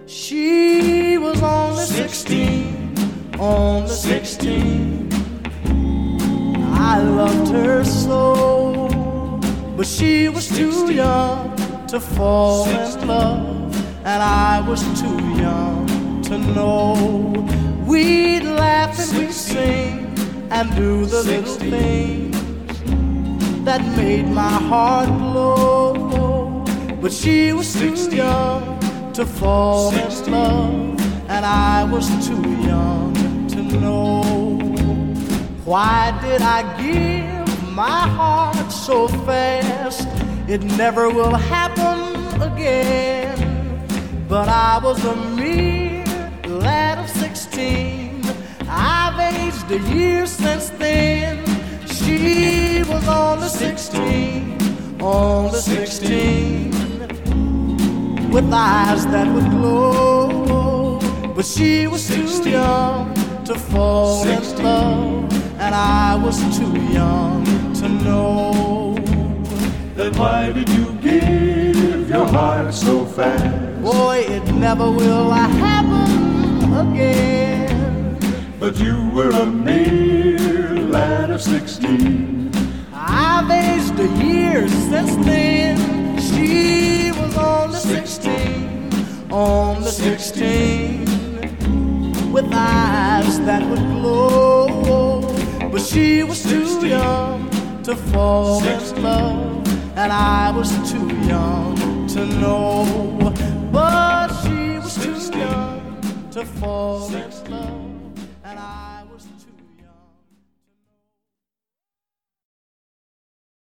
She was only 16, only 16. I loved her so, but she was too young to fall in love, and I was too young to know. We'd laugh and we'd sing and do the little things that made my heart glow. But she was too young to fall in love, and I was too young to know. Why did I give my heart so fast? It never will happen again. But I was a mere lad of 16. I've aged a year since then. She was only 16, only 16, with eyes that would glow. But she was too young to fall in love, and I was too young to know. Then why did you give your heart so fast? Boy, it never will happen again. But you were a mere lad of 16. I've aged a year since then. She was only 16, only 16, with eyes that would glow. But she was too young to fall in love, and I was too young to know. But she was too young to fall in love.